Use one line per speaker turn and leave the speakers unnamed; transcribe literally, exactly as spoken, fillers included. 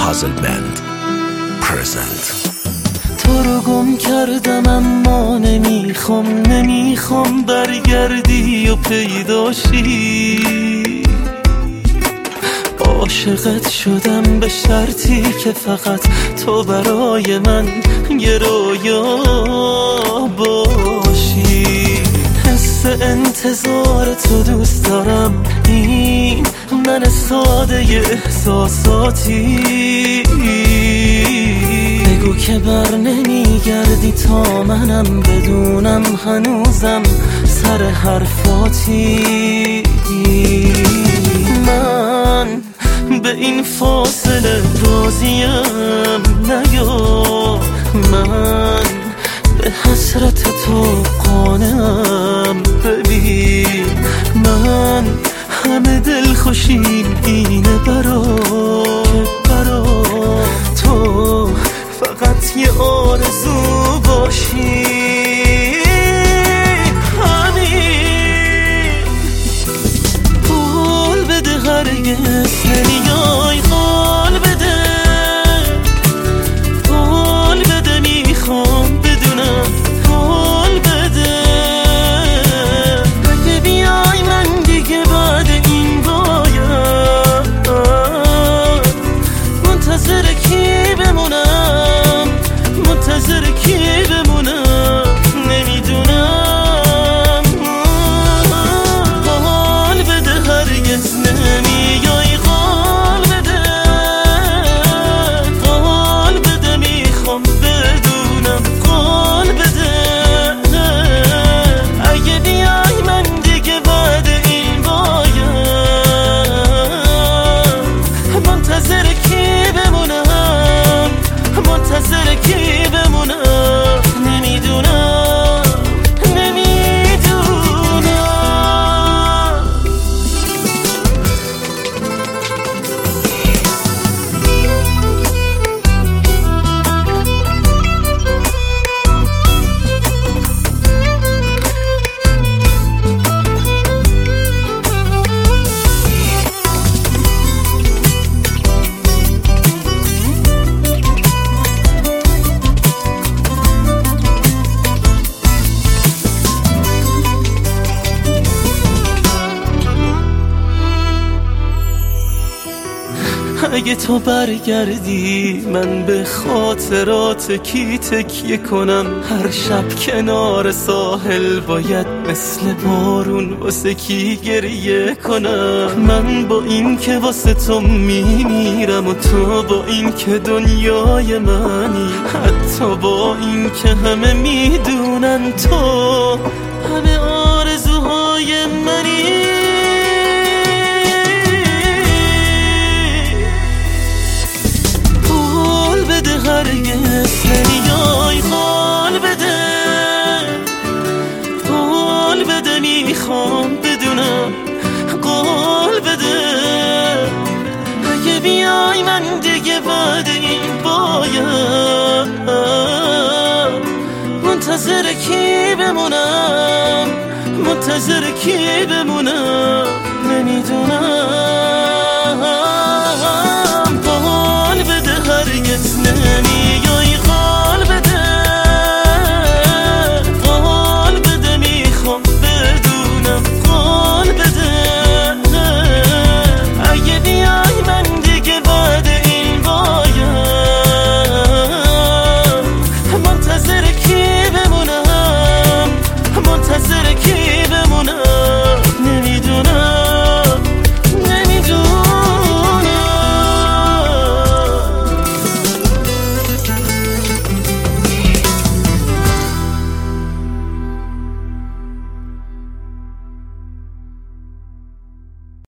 پازل بند پرزنت.
تو رو گم کردم اما نمیخوام نمیخوام برگردی و پیداشی. عاشقت شدم به شرطی که فقط تو برای من یه رویا باشی. حس انتظار تو دوست دارم، این من ساده احساساتی. بگو که بر نمیگردی تا منم بدونم هنوزم سر حرفاتی. من به این فاصله راضیم، نیا من به حسرت تو قانعم. ببین من همه دل خوشیم اینه برا برا تو فقط یه آرزو باشی. همین قول بده هرگز نمیای، قول بده قول بده میخوام بدونم، قول بده اگه بیای من دیگه بعد این باید منتظر کی بمونم، منتظر کی بمونم نمیدونم. قول بده هرگز نمیای، قول بده قول بده میخوام بدونم، قول بده اگه بیای من دیگه بعد این باید منتظر کی بمونم، منتظر کی بمونم نمیدونم نمیدونم. اگه تو برگردی من به خاطرات کی تکیه کنم؟ هر شب کنار ساحل باید مثل بارون واسه کی گریه کنم؟ من با این که واسه تو میمیرم و تو با این که دنیای منی، حتی با این که همه میدونن تو همه آرزوهای منی. هرگز نمیای، قول بده قول بده میخوام بدونم، قول بده اگه بیای من دیگه بعد این باید منتظر کی بمونم، منتظر کی بمونم نمیدونم. قول بده هرگز نمیای، قول بده قول بده میخوام بدونم، قول بده اگه بیای من دیگه بعد این باید منتظر کی بمونم، منتظر کی